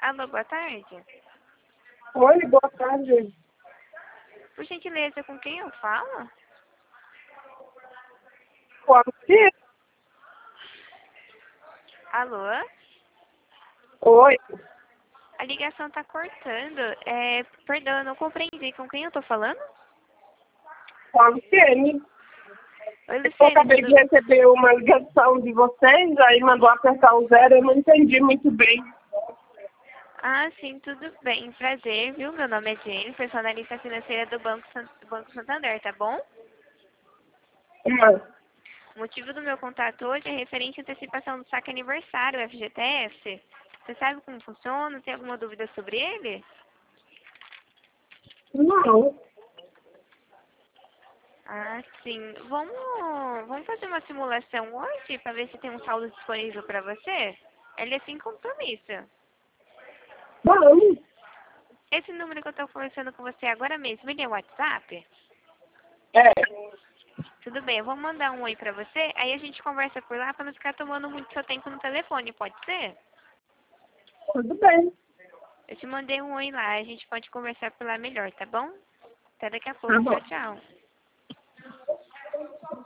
Alô, boa tarde. Oi, boa tarde. Por gentileza, com quem eu falo? Pode ser? Alô? Oi, A ligação tá cortando. Perdão, eu não compreendi. Com quem eu tô falando? pode ser. Oi, Eu Luciene, acabei de receber uma ligação de vocês, aí mandou apertar o zero, eu não entendi muito bem. Ah, sim, tudo bem. Prazer, viu? Meu nome é Jennifer, sou analista financeira do Banco Santander, tá bom? Mas, O motivo do meu contato hoje é referente à antecipação do saque aniversário, FGTS. Você sabe como funciona? Tem alguma dúvida sobre ele? não. Ah, sim. Vamos fazer uma simulação hoje para ver se tem um saldo disponível para você? Ele é sem compromisso. Vamos. Esse número que eu estou conversando com você agora mesmo, ele é o WhatsApp? É, Tudo bem, eu vou mandar um oi para você, aí a gente conversa por lá para não ficar tomando muito seu tempo no telefone, pode ser? tudo bem. Eu te mandei um oi lá, a gente pode conversar por lá melhor, tá bom? Até daqui a Tá pouco, bom. tchau, tchau.